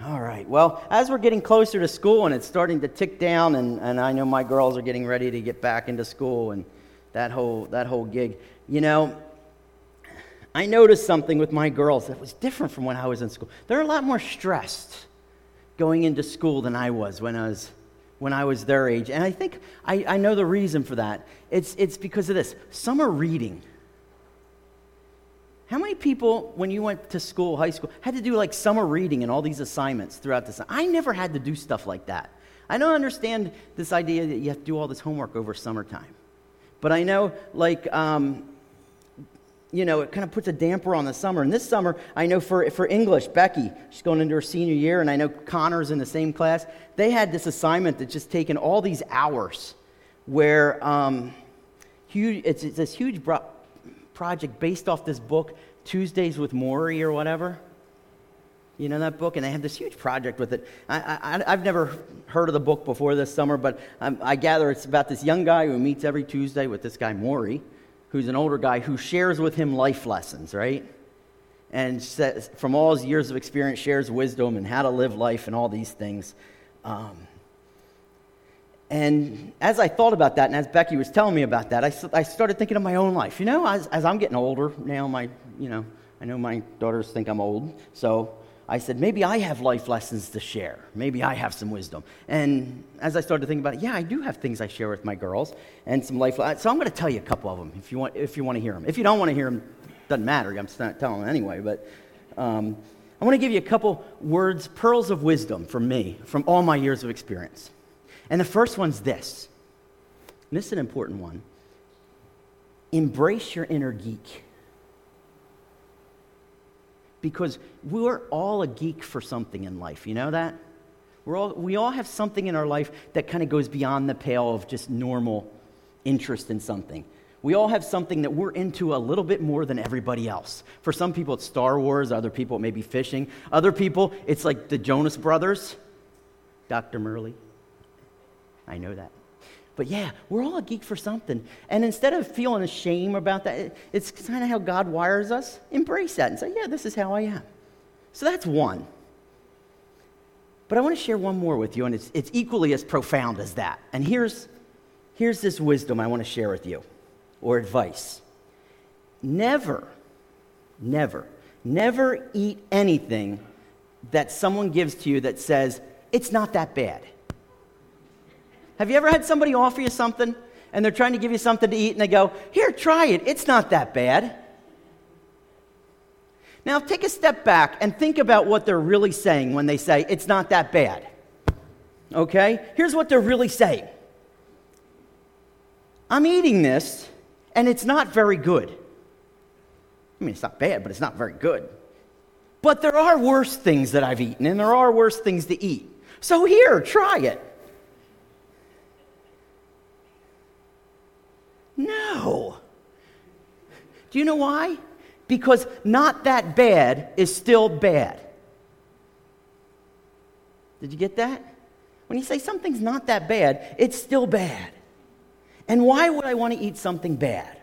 All right. Well, as we're getting closer to school and it's starting to tick down, and I know my girls are getting ready to get back into school and that whole gig, I noticed something with my girls that was different from when I was in school. They're a lot more stressed going into school than I was when I was their age, and I think I know the reason for that. It's because of this summer reading. How many people, when you went to school, high school, had to do like summer reading and all these assignments throughout the summer? I never had to do stuff like that. I don't understand this idea that you have to do all this homework over summertime. But I know, it kind of puts a damper on the summer. And this summer, I know for English, Becky, she's going into her senior year, and I know Connor's in the same class. They had this assignment that's just taken all these hours where it's this huge project based off this book, Tuesdays with Morrie or whatever. You know that book? And they had this huge project with it. I've never heard of the book before this summer, but I gather it's about this young guy who meets every Tuesday with this guy Morrie, who's an older guy who shares with him life lessons, right? And says, from all his years of experience, shares wisdom and how to live life and all these things. And as I thought about that, and as Becky was telling me about that, I started thinking of my own life. As I'm getting older now, I know my daughters think I'm old, so I said, maybe I have life lessons to share. Maybe I have some wisdom. And as I started to think about it, I do have things I share with my girls and some life lessons. So I'm going to tell you a couple of them if you want to hear them. If you don't want to hear them, doesn't matter. I'm just not telling them anyway. But I want to give you a couple words, pearls of wisdom from me, from all my years of experience. And the first one's this. And this is an important one. Embrace your inner geek. Because we're all a geek for something in life. You know that? We all have something in our life that kind of goes beyond the pale of just normal interest in something. We all have something that we're into a little bit more than everybody else. For some people, it's Star Wars. Other people, it may be fishing. Other people, it's like the Jonas Brothers. Dr. Murley. I know that. But we're all a geek for something. And instead of feeling ashamed about that, it's kind of how God wires us. Embrace that and say, this is how I am. So that's one. But I want to share one more with you, and it's equally as profound as that. And here's this wisdom I want to share with you, or advice. Never eat anything that someone gives to you that says, it's not that bad. Have you ever had somebody offer you something, and they're trying to give you something to eat, and they go, here, try it. It's not that bad. Now, take a step back and think about what they're really saying when they say, it's not that bad. Okay? Here's what they're really saying. I'm eating this, and it's not very good. I mean, it's not bad, but it's not very good. But there are worse things that I've eaten, and there are worse things to eat. So here, try it. No. Do you know why? Because not that bad is still bad. Did you get that? When you say something's not that bad, it's still bad. And why would I want to eat something bad?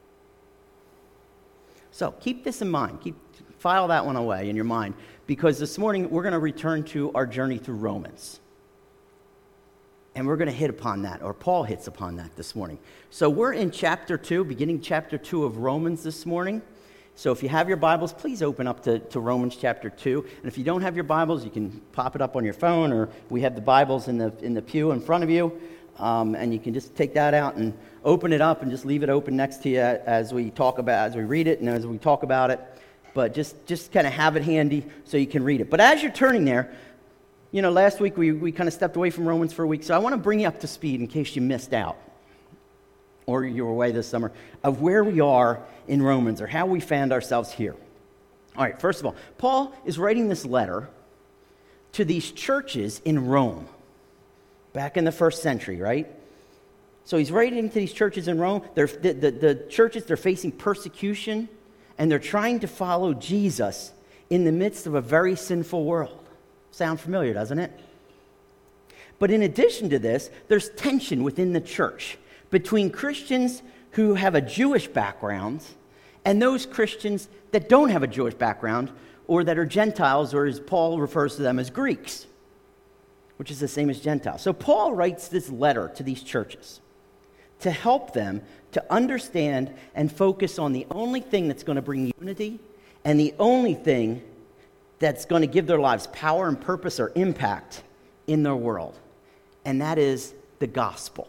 So keep this in mind. File that one away in your mind, because this morning we're going to return to our journey through Romans. And we're going to hit upon that, or Paul hits upon that this morning. So we're in chapter 2, beginning chapter 2 of Romans this morning. So if you have your Bibles, please open up to Romans chapter 2. And if you don't have your Bibles, you can pop it up on your phone, or we have the Bibles in the pew in front of you. And you can just take that out and open it up and just leave it open next to you as we read it and as we talk about it. But just kind of have it handy so you can read it. But as you're turning there, last week we kind of stepped away from Romans for a week, so I want to bring you up to speed in case you missed out or you were away this summer, of where we are in Romans or how we found ourselves here. All right, first of all, Paul is writing this letter to these churches in Rome back in the first century, right? So he's writing to these churches in Rome. The churches, they're facing persecution, and they're trying to follow Jesus in the midst of a very sinful world. Sound familiar, doesn't it? But in addition to this, there's tension within the church between Christians who have a Jewish background and those Christians that don't have a Jewish background, or that are Gentiles, or as Paul refers to them as Greeks, which is the same as Gentiles. So Paul writes this letter to these churches to help them to understand and focus on the only thing that's going to bring unity and the only thing that's going to give their lives power and purpose or impact in their world, and that is the gospel.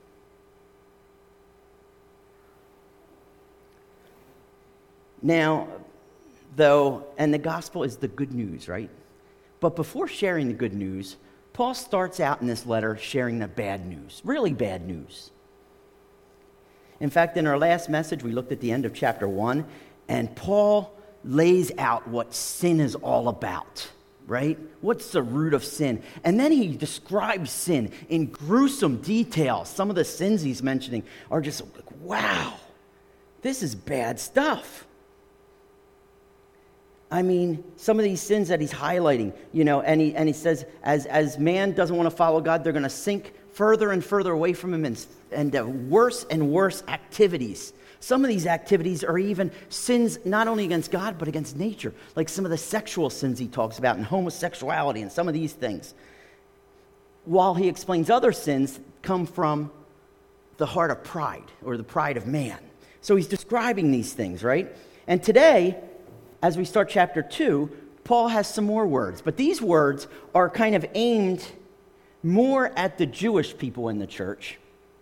Now, though, and the gospel is the good news, right? But before sharing the good news, Paul starts out in this letter sharing the bad news, really bad news. In fact, in our last message, we looked at the end of chapter 1, and Paul lays out what sin is all about, right? What's the root of sin? And then he describes sin in gruesome detail. Some of the sins he's mentioning are just like, wow, this is bad stuff. I mean, some of these sins that he's highlighting, and he says, as man doesn't want to follow God, they're going to sink further and further away from him and worse and worse activities. Some of these activities are even sins not only against God, but against nature, like some of the sexual sins he talks about and homosexuality and some of these things. While he explains other sins come from the heart of pride or the pride of man. So he's describing these things, right? And today, as we start chapter 2, Paul has some more words. But these words are kind of aimed more at the Jewish people in the church.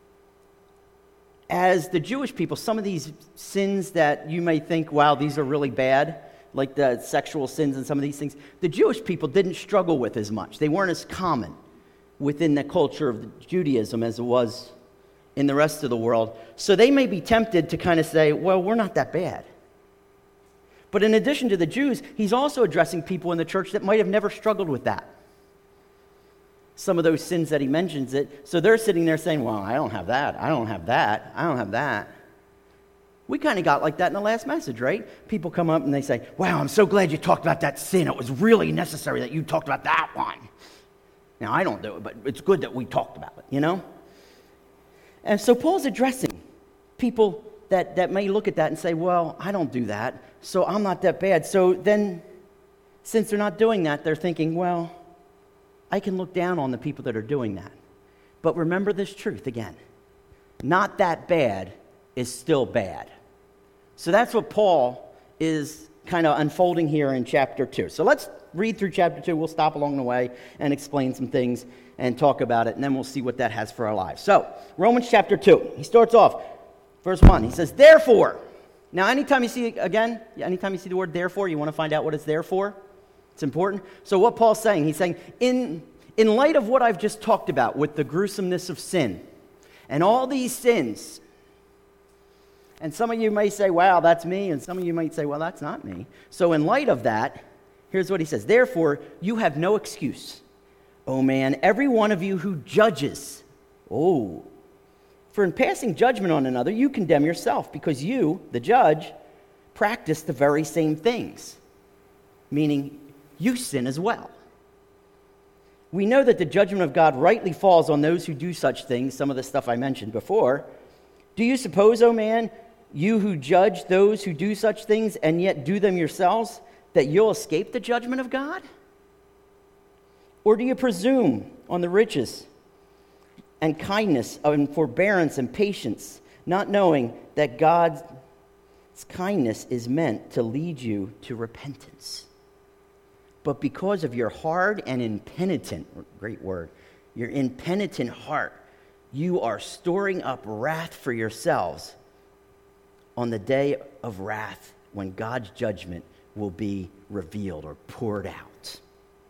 As the Jewish people, some of these sins that you may think, wow, these are really bad, like the sexual sins and some of these things, the Jewish people didn't struggle with as much. They weren't as common within the culture of Judaism as it was in the rest of the world. So they may be tempted to kind of say, well, we're not that bad. But in addition to the Jews, he's also addressing people in the church that might have never struggled with that. Some of those sins that he mentions it. So they're sitting there saying, well, I don't have that. I don't have that. I don't have that. We kind of got like that in the last message, right? People come up and they say, wow, I'm so glad you talked about that sin. It was really necessary that you talked about that one. Now, I don't do it, but it's good that we talked about it, And so Paul's addressing people that may look at that and say, well, I don't do that, so I'm not that bad. So then, since they're not doing that, they're thinking, well, I can look down on the people that are doing that. But remember this truth again. Not that bad is still bad. So that's what Paul is kind of unfolding here in chapter 2. So let's read through chapter 2. We'll stop along the way and explain some things and talk about it, and then we'll see what that has for our lives. So, Romans chapter 2. He starts off, verse 1. He says, therefore. Now, anytime you see the word therefore, you want to find out what it's there for. It's important. So what Paul's saying, he's saying, in light of what I've just talked about with the gruesomeness of sin and all these sins, and some of you may say, wow, that's me, and some of you might say, well, that's not me. So in light of that, here's what he says. Therefore, you have no excuse, O man, every one of you who judges. For in passing judgment on another, you condemn yourself, because you, the judge, practice the very same things. Meaning, you sin as well. We know that the judgment of God rightly falls on those who do such things, some of the stuff I mentioned before. Do you suppose, O man, you who judge those who do such things and yet do them yourselves, that you'll escape the judgment of God? Or do you presume on the riches and kindness and forbearance and patience, not knowing that God's kindness is meant to lead you to repentance? But because of your hard and impenitent, great word, your impenitent heart, you are storing up wrath for yourselves on the day of wrath when God's judgment will be revealed or poured out.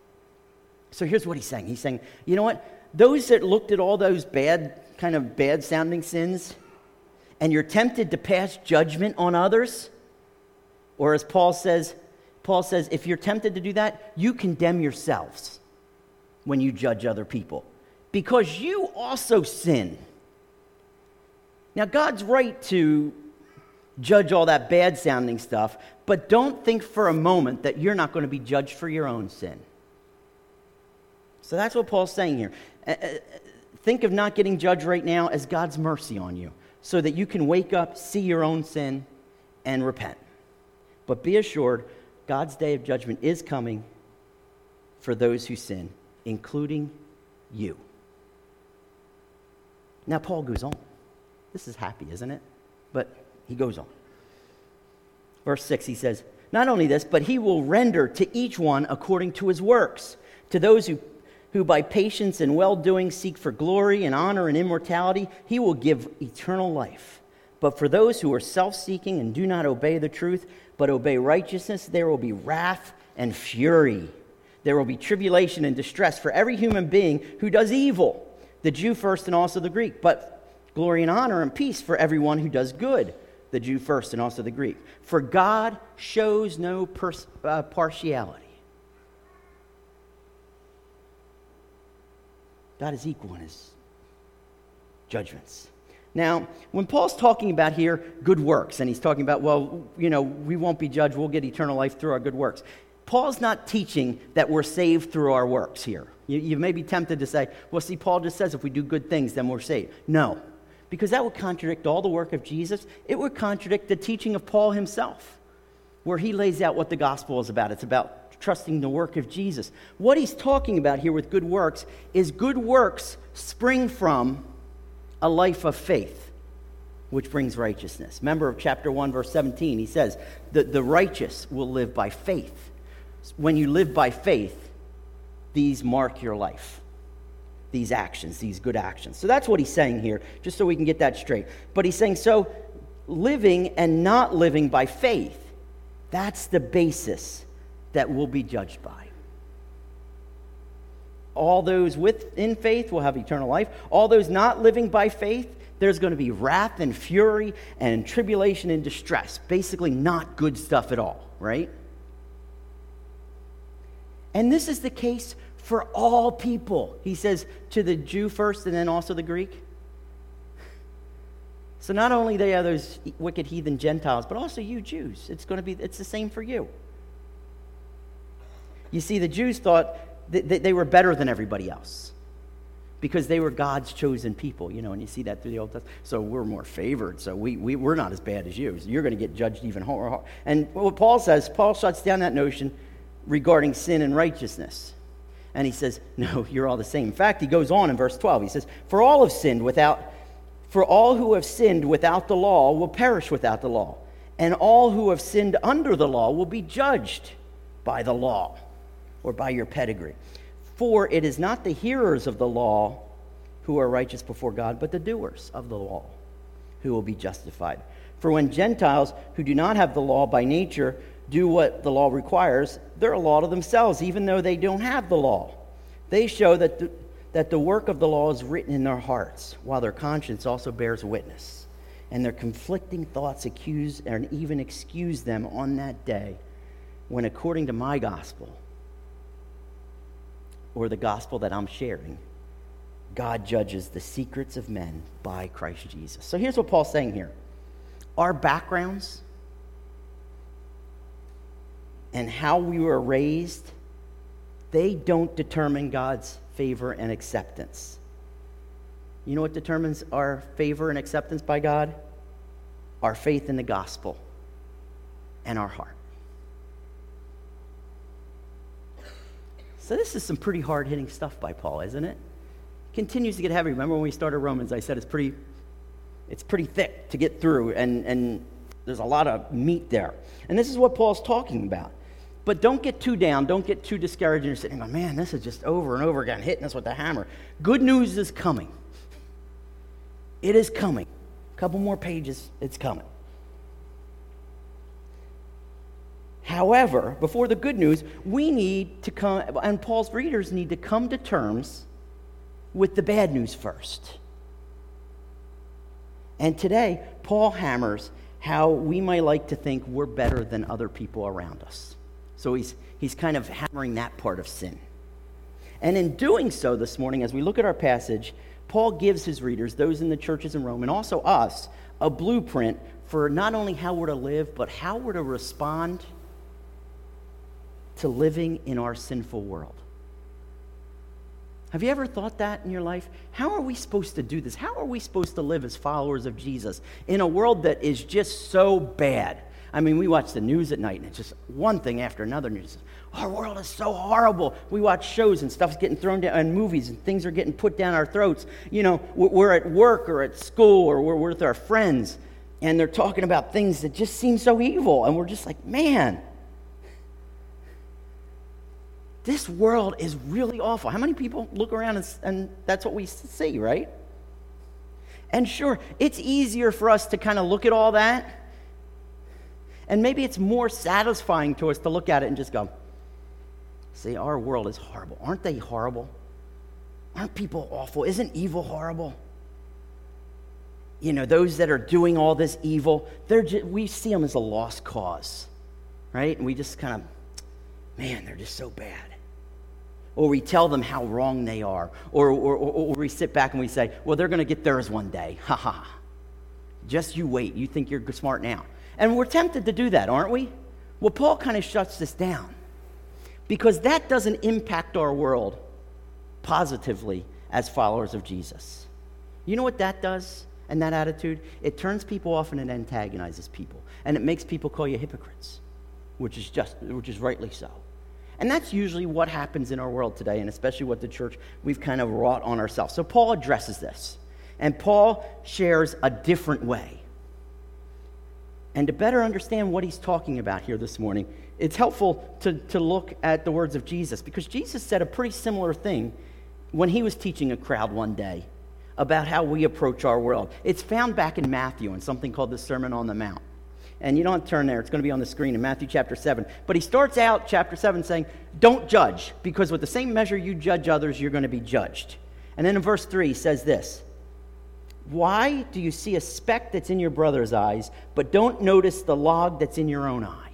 So here's what he's saying. He's saying, you know what? Those that looked at all those bad sounding sins, and you're tempted to pass judgment on others, or as Paul says, if you're tempted to do that, you condemn yourselves when you judge other people, because you also sin. Now, God's right to judge all that bad sounding stuff, but don't think for a moment that you're not going to be judged for your own sin. So that's what Paul's saying here. Think of not getting judged right now as God's mercy on you, so that you can wake up, see your own sin, and repent. But be assured, God's day of judgment is coming for those who sin, including you. Now, Paul goes on. This is happy, isn't it? But he goes on. Verse 6, he says, not only this, but he will render to each one according to his works. To those who by patience and well-doing seek for glory and honor and immortality, he will give eternal life. But for those who are self-seeking and do not obey the truth, but obey righteousness, there will be wrath and fury. There will be tribulation and distress for every human being who does evil, the Jew first and also the Greek, but glory and honor and peace for everyone who does good, the Jew first and also the Greek. For God shows no partiality. God is equal in his judgments. Now, when Paul's talking about here good works, and he's talking about, well, we won't be judged, we'll get eternal life through our good works. Paul's not teaching that we're saved through our works here. You may be tempted to say, well, see, Paul just says if we do good things, then we're saved. No, because that would contradict all the work of Jesus. It would contradict the teaching of Paul himself, where he lays out what the gospel is about. It's about trusting the work of Jesus. What he's talking about here with good works is good works spring from a life of faith, which brings righteousness. Remember of chapter 1, verse 17, he says that the righteous will live by faith. When you live by faith, these mark your life, these actions, these good actions. So that's what he's saying here, just so we can get that straight. But he's saying, so living and not living by faith, that's the basis that we'll be judged by. All those in faith will have eternal life. All those not living by faith, there's going to be wrath and fury and tribulation and distress. Basically not good stuff at all, right? And this is the case for all people. He says to the Jew first and then also the Greek. So not only they are those wicked heathen Gentiles, but also you Jews. It's the same for you. You see, the Jews thought that they were better than everybody else because they were God's chosen people, and you see that through the Old Testament. So we're more favored, so we're not as bad as you. So you're going to get judged even harder. And what Paul says, Paul shuts down that notion regarding sin and righteousness. And he says, no, you're all the same. In fact, he goes on in verse 12. He says, for all who have sinned without the law will perish without the law, and all who have sinned under the law will be judged by the law, or by your pedigree. For it is not the hearers of the law who are righteous before God, but the doers of the law who will be justified. For when Gentiles who do not have the law by nature do what the law requires, they're a law to themselves, even though they don't have the law. They show that the work of the law is written in their hearts, while their conscience also bears witness. And their conflicting thoughts accuse and even excuse them on that day, when according to my gospel, or the gospel that I'm sharing, God judges the secrets of men by Christ Jesus. So here's what Paul's saying here. Our backgrounds and how we were raised, they don't determine God's favor and acceptance. You know what determines our favor and acceptance by God? Our faith in the gospel and our heart. So this is some pretty hard-hitting stuff by Paul, isn't it? It continues to get heavy. Remember when we started Romans, I said it's pretty thick to get through, and there's a lot of meat there. And this is what Paul's talking about. But don't get too down. Don't get too discouraged. You're sitting going, man, this is just over and over again, hitting us with the hammer. Good news is coming. It is coming. A couple more pages, it's coming. However, before the good news, we need to come, and Paul's readers need to come to terms with the bad news first. And today, Paul hammers how we might like to think we're better than other people around us. So he's kind of hammering that part of sin. And in doing so this morning, as we look at our passage, Paul gives his readers, those in the churches in Rome, and also us, a blueprint for not only how we're to live, but how we're to respond to living in our sinful world. Have you ever thought that in your life? How are we supposed to do this? How are we supposed to live as followers of Jesus in a world that is just so bad? I mean, we watch the news at night, and it's just one thing after another. And our world is so horrible. We watch shows, and stuff's getting thrown down, and movies, and things are getting put down our throats. You know, we're at work or at school, or we're with our friends, and they're talking about things that just seem so evil. And we're just like, man, this world is really awful. How many people look around and that's what we see, right? And sure, it's easier for us to kind of look at all that. And maybe it's more satisfying to us to look at it and just go, see, our world is horrible. Aren't they horrible? Aren't people awful? Isn't evil horrible? You know, those that are doing all this evil, we see them as a lost cause, right? And we just kind of, man, they're just so bad. Or we tell them how wrong they are. Or we sit back and we say, well, they're going to get theirs one day. Ha ha. Just you wait. You think you're smart now. And we're tempted to do that, aren't we? Well, Paul kind of shuts this down. Because that doesn't impact our world positively as followers of Jesus. You know what that does? And that attitude? It turns people off and it antagonizes people. And it makes people call you hypocrites. Which is rightly so. And that's usually what happens in our world today, and especially what the church, we've kind of wrought on ourselves. So Paul addresses this, and Paul shares a different way. And to better understand what he's talking about here this morning, it's helpful to look at the words of Jesus, because Jesus said a pretty similar thing when he was teaching a crowd one day about how we approach our world. It's found back in Matthew in something called the Sermon on the Mount. And you don't have to turn there. It's going to be on the screen in Matthew chapter 7. But he starts out chapter 7 saying, don't judge, because with the same measure you judge others, you're going to be judged. And then in verse 3 he says this, why do you see a speck that's in your brother's eyes, but don't notice the log that's in your own eye?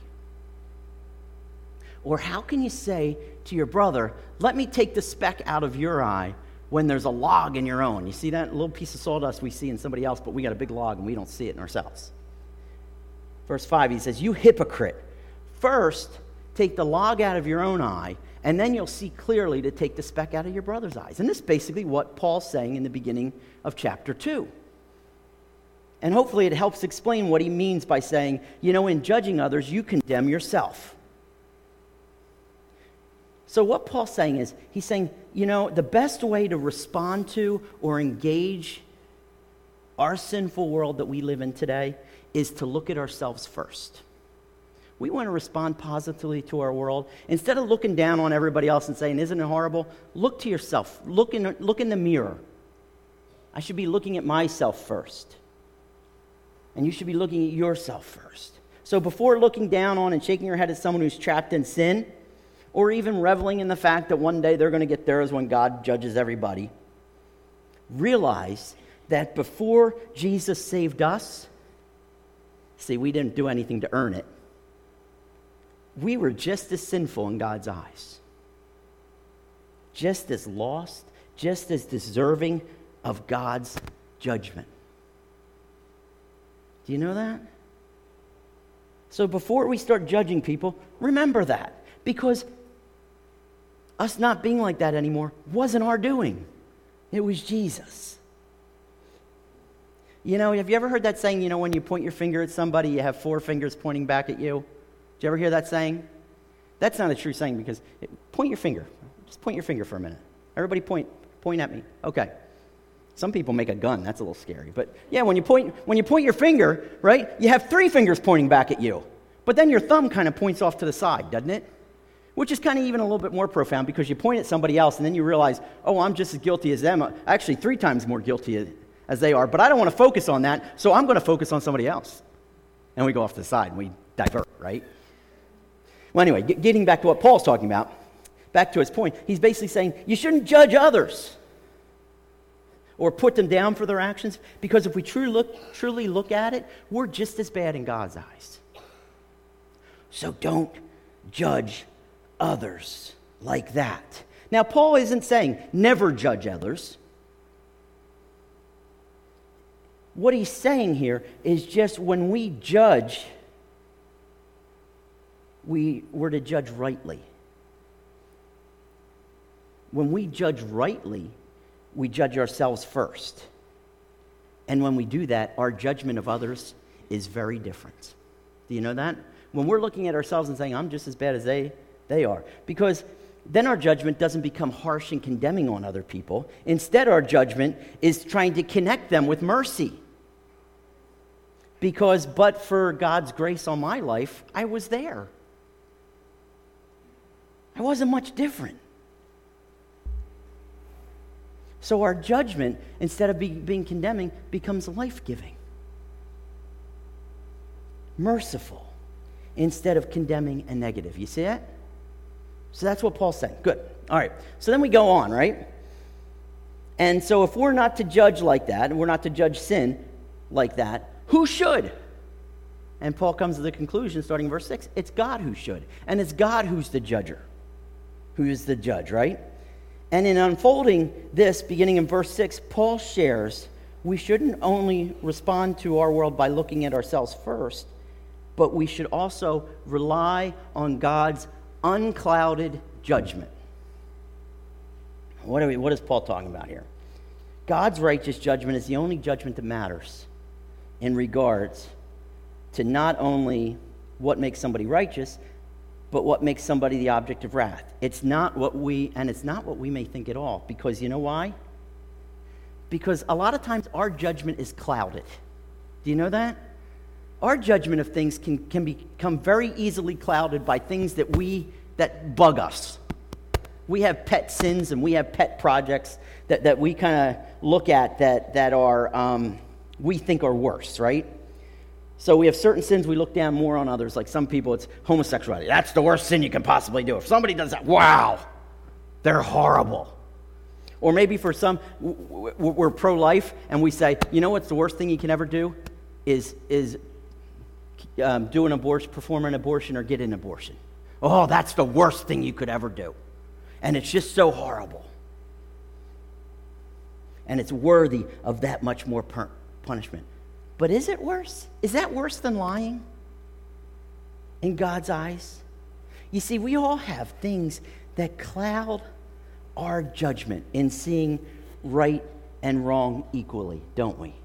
Or how can you say to your brother, let me take the speck out of your eye, when there's a log in your own? You see that little piece of sawdust we see in somebody else, but we got a big log and we don't see it in ourselves. Verse 5, he says, you hypocrite, first take the log out of your own eye, and then you'll see clearly to take the speck out of your brother's eyes. And this is basically what Paul's saying in the beginning of chapter 2. And hopefully it helps explain what he means by saying, you know, in judging others, you condemn yourself. So what Paul's saying is, he's saying, you know, the best way to respond to or engage our sinful world that we live in today is to look at ourselves first. We want to respond positively to our world. Instead of looking down on everybody else and saying, isn't it horrible? Look to yourself. Look in the mirror. I should be looking at myself first. And you should be looking at yourself first. So before looking down on and shaking your head at someone who's trapped in sin, or even reveling in the fact that one day they're going to get theirs when God judges everybody, realize that before Jesus saved us, see, we didn't do anything to earn it. We were just as sinful in God's eyes. Just as lost, just as deserving of God's judgment. Do you know that? So before we start judging people, remember that. Because us not being like that anymore wasn't our doing. It was Jesus. You know, have you ever heard that saying, you know, when you point your finger at somebody, you have 4 fingers pointing back at you? Did you ever hear that saying? That's not a true saying, because point your finger. Just point your finger for a minute. Everybody point at me. Okay. Some people make a gun. That's a little scary. But yeah, when you point your finger, right, you have 3 fingers pointing back at you. But then your thumb kind of points off to the side, doesn't it? Which is kind of even a little bit more profound, because you point at somebody else and then you realize, oh, I'm just as guilty as them. Actually, 3 times more guilty as they are. But I don't want to focus on that, so I'm going to focus on somebody else. And we go off to the side and we divert, right? Well, anyway, getting back to what Paul's talking about, back to his point, he's basically saying you shouldn't judge others or put them down for their actions, because if we truly look at it, we're just as bad in God's eyes. So don't judge others like that. Now, Paul isn't saying never judge others. What he's saying here is just when we judge, we're to judge rightly. When we judge rightly, we judge ourselves first. And when we do that, our judgment of others is very different. Do you know that? When we're looking at ourselves and saying, I'm just as bad as they are. Because then our judgment doesn't become harsh and condemning on other people. Instead, our judgment is trying to connect them with mercy. Because but for God's grace on my life, I was there. I wasn't much different. So our judgment, instead of being condemning, becomes life-giving. Merciful, instead of condemning and negative. You see that? So that's what Paul's saying. Good. All right. So then we go on, right? And so if we're not to judge like that, and we're not to judge sin like that, who should? And Paul comes to the conclusion, starting in verse 6, it's God who should. And it's God who's the judger, who is the judge, right? And in unfolding this, beginning in verse 6, Paul shares we shouldn't only respond to our world by looking at ourselves first, but we should also rely on God's unclouded judgment. What is Paul talking about here? God's righteous judgment is the only judgment that matters in regards to not only what makes somebody righteous, but what makes somebody the object of wrath. It's not what we may think at all. Because you know why? Because a lot of times our judgment is clouded. Do you know that? Our judgment of things can become very easily clouded by things that bug us. We have pet sins and we have pet projects that we kind of look at that are we think are worse, right? So we have certain sins we look down more on others. Like some people, it's homosexuality. That's the worst sin you can possibly do. If somebody does that, wow, they're horrible. Or maybe for some, we're pro-life, and we say, you know what's the worst thing you can ever do? Is do an abortion, perform an abortion, or get an abortion. Oh, that's the worst thing you could ever do. And it's just so horrible. And it's worthy of that much more punishment. But is it worse? Is that worse than lying in God's eyes? You see, we all have things that cloud our judgment in seeing right and wrong equally, don't we?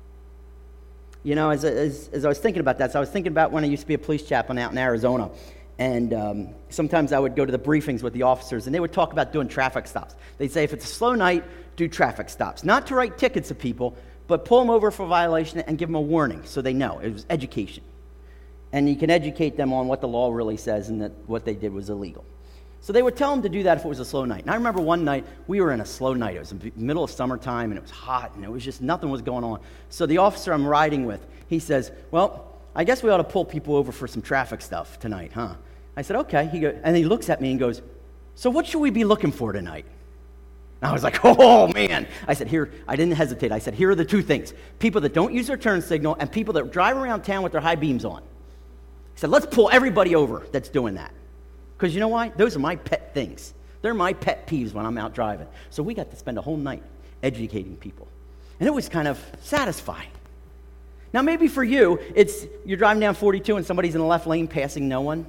You know, as I was thinking about that, so I was thinking about when I used to be a police chaplain out in Arizona. And sometimes I would go to the briefings with the officers, and they would talk about doing traffic stops. They'd say, if it's a slow night, do traffic stops. Not to write tickets to people, but pull them over for violation and give them a warning so they know. It was education. And you can educate them on what the law really says and that what they did was illegal. So they would tell them to do that if it was a slow night. And I remember one night, we were in a slow night. It was the middle of summertime, and it was hot, and it was just nothing was going on. So the officer I'm riding with, he says, well, I guess we ought to pull people over for some traffic stuff tonight, huh? I said, okay. And he looks at me and goes, so what should we be looking for tonight? And I was like, oh, man. I said, I didn't hesitate. I said, here are the two things. People that don't use their turn signal and people that drive around town with their high beams on. I said, let's pull everybody over that's doing that. Because you know why? Those are my pet things. They're my pet peeves when I'm out driving. So we got to spend a whole night educating people. And it was kind of satisfying. Now, maybe for you, you're driving down 42 and somebody's in the left lane passing no one.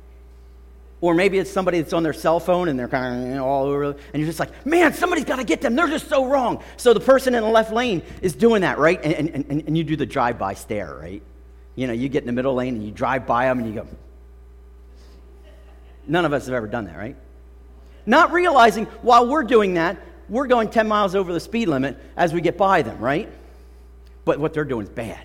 Or maybe it's somebody that's on their cell phone and they're kind of all over, and you're just like, man, somebody's got to get them. They're just so wrong. So the person in the left lane is doing that, right? And you do the drive-by stare, right? You know, you get in the middle lane and you drive by them and you go. None of us have ever done that, right? Not realizing while we're doing that, we're going 10 miles over the speed limit as we get by them, right? But what they're doing is bad.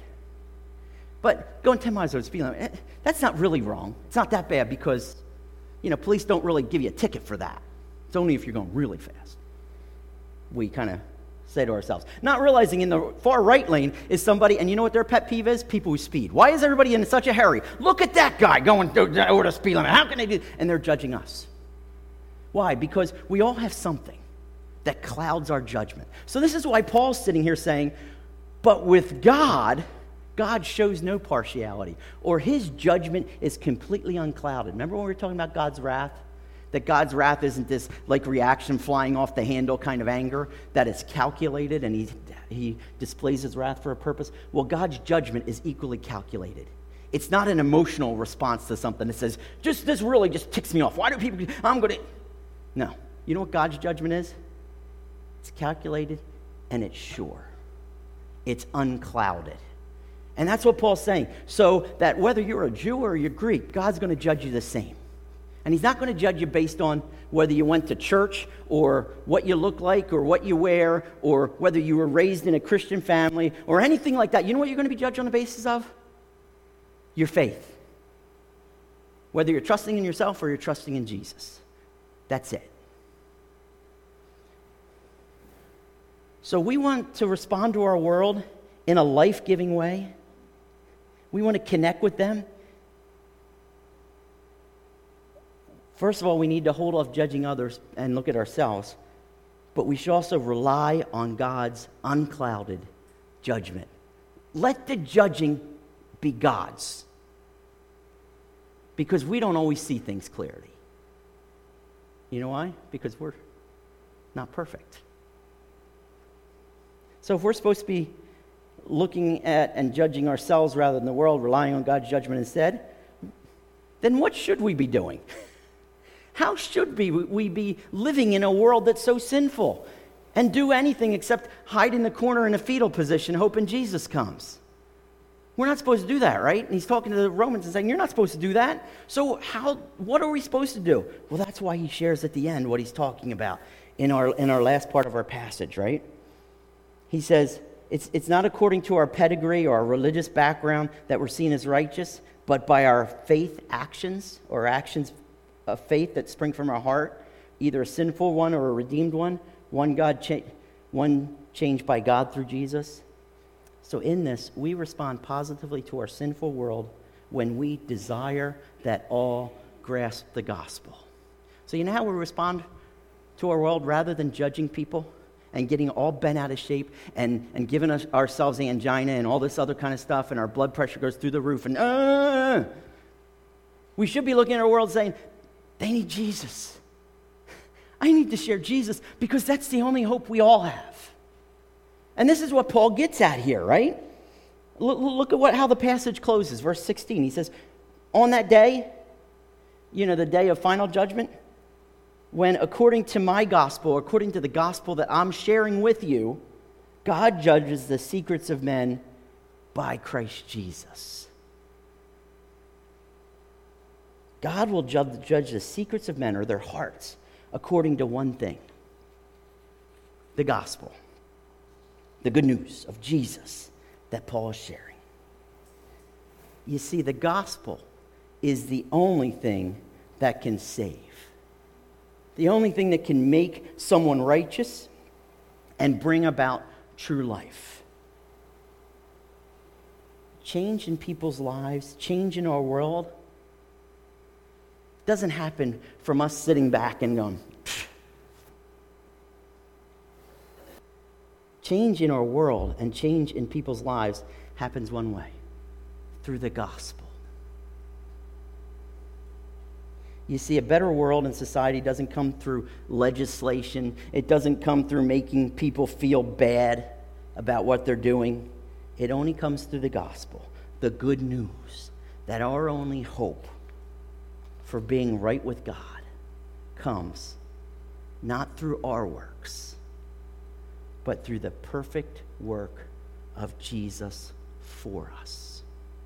But going 10 miles over the speed limit, that's not really wrong. It's not that bad because, you know, police don't really give you a ticket for that. It's only if you're going really fast. We kind of say to ourselves. Not realizing in the far right lane is somebody, and you know what their pet peeve is? People who speed. Why is everybody in such a hurry? Look at that guy going over the speed limit. How can they do? And they're judging us. Why? Because we all have something that clouds our judgment. So this is why Paul's sitting here saying, but with God, God shows no partiality, or his judgment is completely unclouded. Remember when we were talking about God's wrath? That God's wrath isn't this like reaction flying off the handle kind of anger, that it's calculated and he displays his wrath for a purpose. Well, God's judgment is equally calculated. It's not an emotional response to something that says, this really just ticks me off. Why do people, No. You know what God's judgment is? It's calculated and it's sure. It's unclouded. And that's what Paul's saying. So that whether you're a Jew or you're Greek, God's going to judge you the same. And he's not going to judge you based on whether you went to church or what you look like or what you wear or whether you were raised in a Christian family or anything like that. You know what you're going to be judged on the basis of? Your faith. Whether you're trusting in yourself or you're trusting in Jesus. That's it. So we want to respond to our world in a life-giving way. We want to connect with them. First of all, we need to hold off judging others and look at ourselves. But we should also rely on God's unclouded judgment. Let the judging be God's. Because we don't always see things clearly. You know why? Because we're not perfect. So if we're supposed to be looking at and judging ourselves rather than the world, relying on God's judgment instead, then what should we be doing? How should we be living in a world that's so sinful and do anything except hide in the corner in a fetal position hoping Jesus comes? We're not supposed to do that, right? And he's talking to the Romans and saying, you're not supposed to do that. So what are we supposed to do? Well, that's why he shares at the end what he's talking about in our last part of our passage, right? He says, it's not according to our pedigree or our religious background that we're seen as righteous, but by our faith actions or actions of faith that spring from our heart, either a sinful one or a redeemed one, one changed by God through Jesus. So in this, we respond positively to our sinful world when we desire that all grasp the gospel. So you know how we respond to our world rather than judging people and getting all bent out of shape and giving ourselves angina and all this other kind of stuff, and our blood pressure goes through the roof, and we should be looking at our world saying, they need Jesus. I need to share Jesus because that's the only hope we all have. And this is what Paul gets at here, right? Look at how the passage closes, verse 16. He says, on that day, the day of final judgment, when according to my gospel, according to the gospel that I'm sharing with you, God judges the secrets of men by Christ Jesus. God will judge the secrets of men or their hearts according to one thing: the gospel, the good news of Jesus that Paul is sharing. You see, the gospel is the only thing that can save. The only thing that can make someone righteous and bring about true life. Change in people's lives, change in our world, doesn't happen from us sitting back and going, pfft. Change in our world and change in people's lives happens one way: through the gospel. You see, a better world and society doesn't come through legislation. It doesn't come through making people feel bad about what they're doing. It only comes through the gospel, the good news that our only hope for being right with God comes not through our works, but through the perfect work of Jesus for us.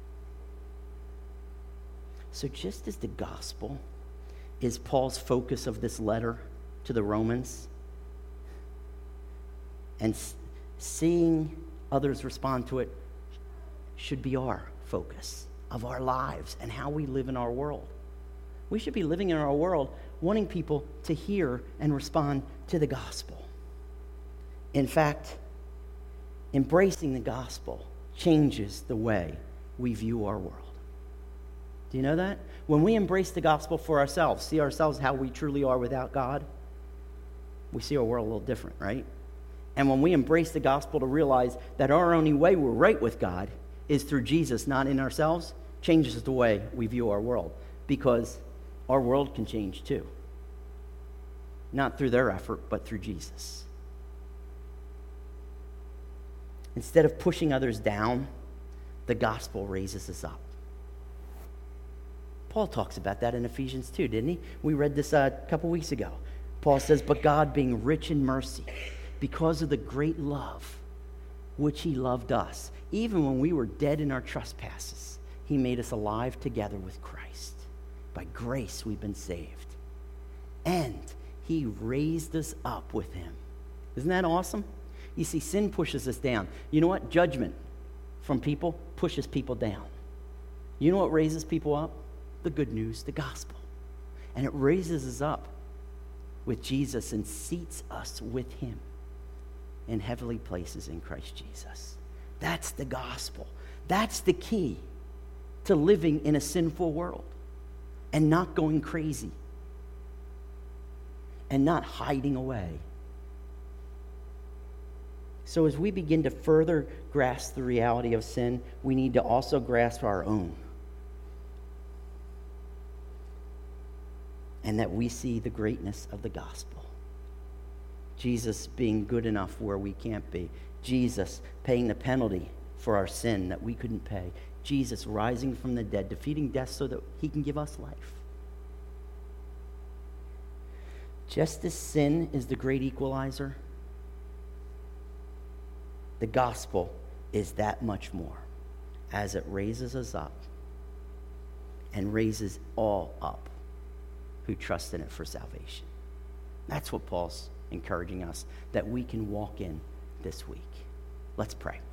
So just as the gospel is Paul's focus of this letter to the Romans, and seeing others respond to it should be our focus of our lives and how we live in our world. We should be living in our world wanting people to hear and respond to the gospel. In fact, embracing the gospel changes the way we view our world. Do you know that? When we embrace the gospel for ourselves, see ourselves how we truly are without God, we see our world a little different, right? And when we embrace the gospel to realize that our only way we're right with God is through Jesus, not in ourselves, changes the way we view our world. Because our world can change too. Not through their effort, but through Jesus. Instead of pushing others down, the gospel raises us up. Paul talks about that in Ephesians 2, didn't he? We read this a couple weeks ago. Paul says, but God, being rich in mercy, because of the great love which he loved us. Even when we were dead in our trespasses, he made us alive together with Christ. By grace we've been saved. And he raised us up with him. Isn't that awesome? You see, sin pushes us down. You know what? Judgment from people pushes people down. You know what raises people up? The good news, the gospel. And it raises us up with Jesus and seats us with him in heavenly places in Christ Jesus. That's the gospel. That's the key to living in a sinful world and not going crazy and not hiding away. So as we begin to further grasp the reality of sin, we need to also grasp our own. And that we see the greatness of the gospel. Jesus being good enough where we can't be. Jesus paying the penalty for our sin that we couldn't pay. Jesus rising from the dead, defeating death so that he can give us life. Just as sin is the great equalizer, the gospel is that much more, as it raises us up and raises all up who trust in it for salvation. That's what Paul's encouraging us, that we can walk in this week. Let's pray.